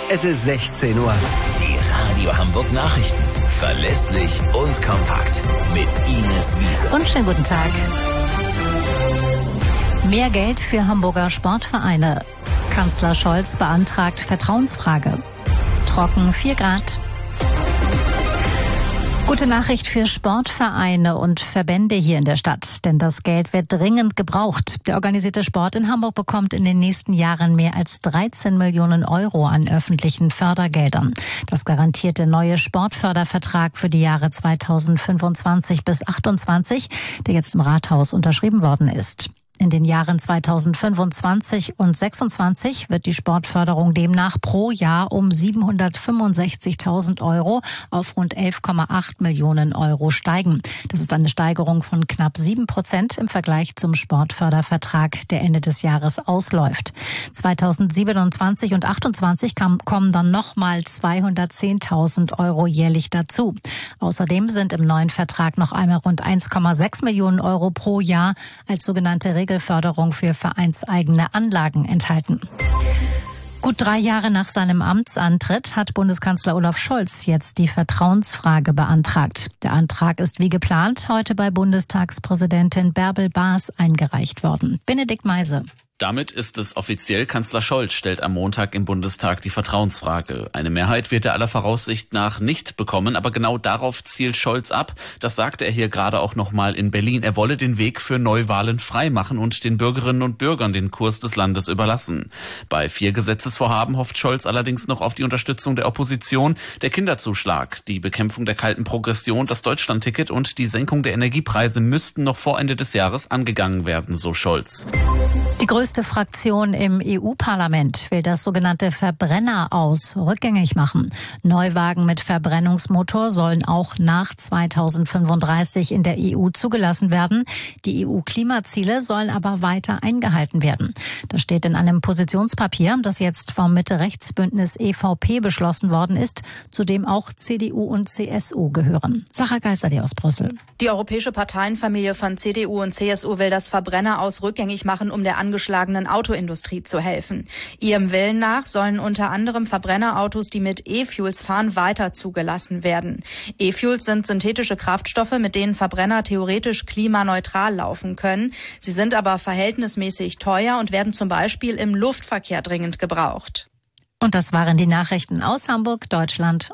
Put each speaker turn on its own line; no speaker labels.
Es ist 16 Uhr.
Die Radio Hamburg Nachrichten. Verlässlich und kompakt. Mit Ines Wiese.
Und schönen guten Tag. Mehr Geld für Hamburger Sportvereine. Kanzler Scholz beantragt Vertrauensfrage. Trocken 4 Grad. Gute Nachricht für Sportvereine und Verbände hier in der Stadt, denn das Geld wird dringend gebraucht. Der organisierte Sport in Hamburg bekommt in den nächsten Jahren mehr als 13 Millionen Euro an öffentlichen Fördergeldern. Das garantiert der neue Sportfördervertrag für die Jahre 2025 bis 2028, der jetzt im Rathaus unterschrieben worden ist. In den Jahren 2025 und 2026 wird die Sportförderung demnach pro Jahr um 765.000 Euro auf rund 11,8 Millionen Euro steigen. Das ist eine Steigerung von knapp 7% im Vergleich zum Sportfördervertrag, der Ende des Jahres ausläuft. 2027 und 2028 kommen dann nochmal 210.000 Euro jährlich dazu. Außerdem sind im neuen Vertrag noch einmal rund 1,6 Millionen Euro pro Jahr als sogenannte Regelförderung für vereinseigene Anlagen enthalten. Gut 3 Jahre nach seinem Amtsantritt hat Bundeskanzler Olaf Scholz jetzt die Vertrauensfrage beantragt. Der Antrag ist wie geplant heute bei Bundestagspräsidentin Bärbel Baas eingereicht worden. Benedikt Meise.
Damit ist es offiziell. Kanzler Scholz stellt am Montag im Bundestag die Vertrauensfrage. Eine Mehrheit wird er aller Voraussicht nach nicht bekommen, aber genau darauf zielt Scholz ab. Das sagte er hier gerade auch nochmal in Berlin. Er wolle den Weg für Neuwahlen freimachen und den Bürgerinnen und Bürgern den Kurs des Landes überlassen. Bei 4 Gesetzesvorhaben hofft Scholz allerdings noch auf die Unterstützung der Opposition. Der Kinderzuschlag, die Bekämpfung der kalten Progression, das Deutschlandticket und die Senkung der Energiepreise müssten noch vor Ende des Jahres angegangen werden, so Scholz.
Die größte Fraktion im EU-Parlament will das sogenannte Verbrenneraus rückgängig machen. Neuwagen mit Verbrennungsmotor sollen auch nach 2035 in der EU zugelassen werden. Die EU-Klimaziele sollen aber weiter eingehalten werden. Das steht in einem Positionspapier, das jetzt vom Mitte-Rechts-Bündnis EVP beschlossen worden ist, zu dem auch CDU und CSU gehören. Sarah Geisler aus Brüssel.
Die europäische Parteienfamilie von CDU und CSU will das Verbrenneraus rückgängig machen, um der angeschlagenen Autoindustrie zu helfen. Ihrem Willen nach sollen unter anderem Verbrennerautos, die mit E-Fuels fahren, weiter zugelassen werden. E-Fuels sind synthetische Kraftstoffe, mit denen Verbrenner theoretisch klimaneutral laufen können. Sie sind aber verhältnismäßig teuer und werden zum Beispiel im Luftverkehr dringend gebraucht.
Und das waren die Nachrichten aus Hamburg, Deutschland